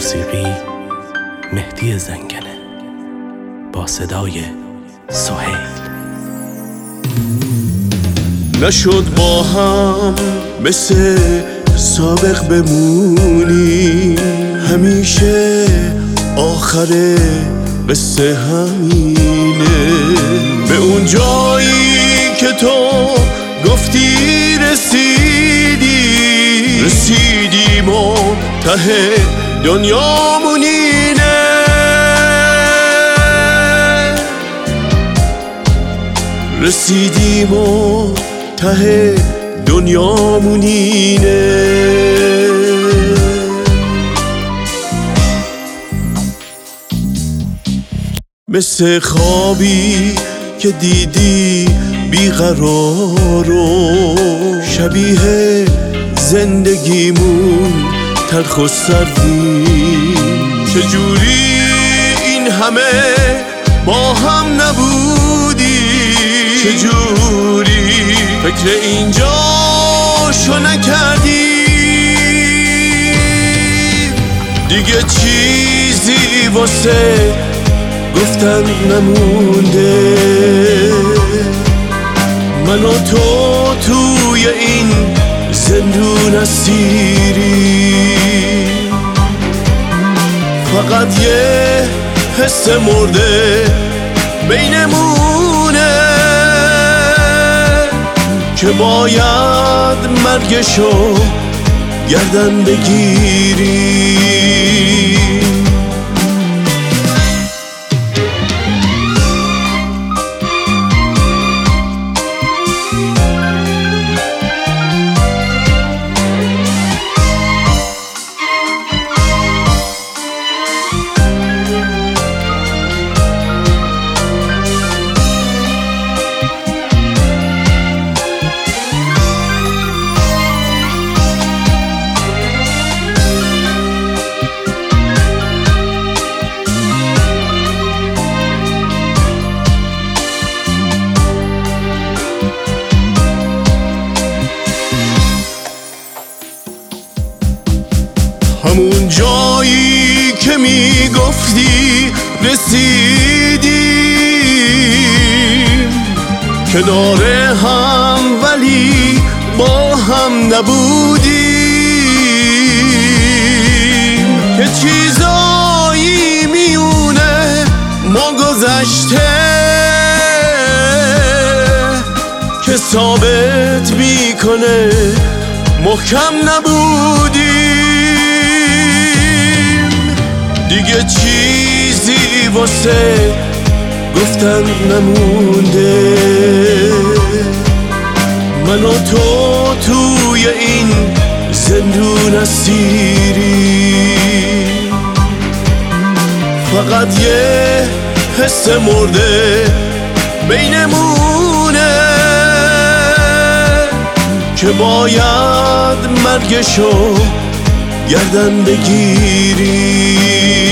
موسیقی مهدی زنگنه با صدای سهیل. نشد با هم مثل سابق بمونی، همیشه آخر قصه همینه. به اون جایی که تو گفتی رسیدیم و ته دنیامون اینه. رسیدیم و ته دنیامون اینه. مثل خوابی که دیدی بیقرار و شبیه زندگیمون تلخ و سردیم. چجوری این همه با هم نبودی؟ چجوری فکر اینجاشو نکردی؟ دیگه چیزی واسه گفتن نمونده. من و تو توی این زندون اسیری، فقط یه حس مرده بینمونه که باید مرگشو گردن بگیری. همون جایی که میگفتی رسیدیم، کنار هم ولی با هم نبودیم. که چیزایی میونه ما گذشته که ثابت میکنه محکم نبودیم. دیگه چیزی واسه گفتن نمونده. من و تو توی این زندون اسیری، فقط یه حس مرده بینمونه که باید مرگشو گردن بگیری.